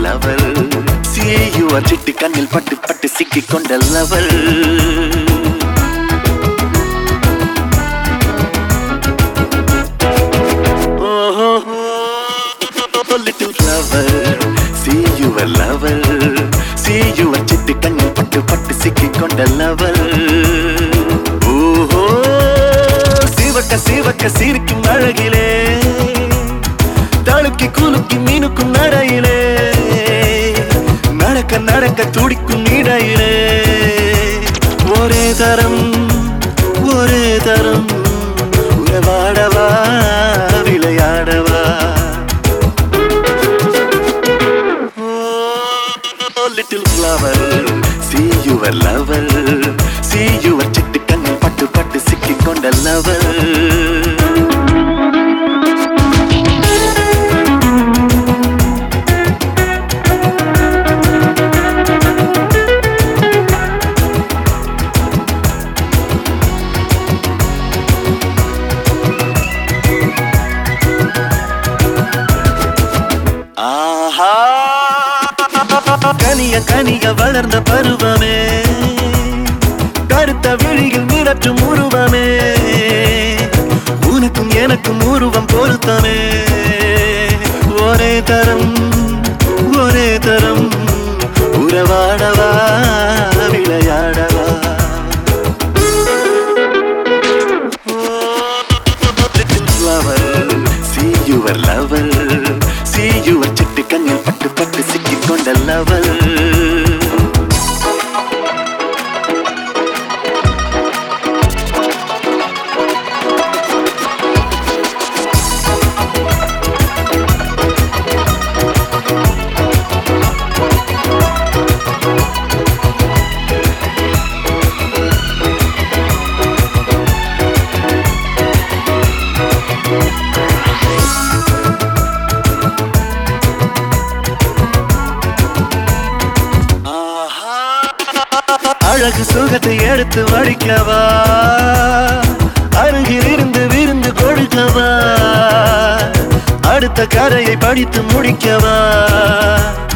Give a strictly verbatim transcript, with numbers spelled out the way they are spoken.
lower see you a சிட்டு கண்ணில் பட்டு பட்டு சிக்கிக் கொண்ட lover little lover see you a lover see you a சிட்டு கண்ணில் பட்டு பட்டு சிக்கிக் கொண்ட lover ஓஹோ சிவக்க சிவக்க சிரிக்கும் அழகிலே தழுக்கி குலுக்கி மீனுக்கும் நடையிலே நடக்க நடக்க துடிக்கும் இடையிலே ஒரே தரம் ஒரே தரம் உறவாடவா விளையாடவா little flower see you a lover see you a சிட்டு கண்ணில் பட்டு பட்டு சிக்கிக் கொண்ட lover ஆஹா கனிய கனிய வளர்ந்த பருவமே கருத்த விழியில் மிரட்டும் உருவமே உனக்கும் எனக்கும் உருவம் பொருத்தமே ஒரே தரம் ஒரே தரம் உறவாடவா விளையாடவா lover see you a lover see you a சிட்டு கண்ணில் பட்டு பட்டு சிக்கிக் கொண்ட lover அழகு சுகத்தை எடுத்து வடிக்கவா அருகில் இருந்து விருந்து கொடுக்கவா அடுத்த கரையை படித்து முடிக்கவா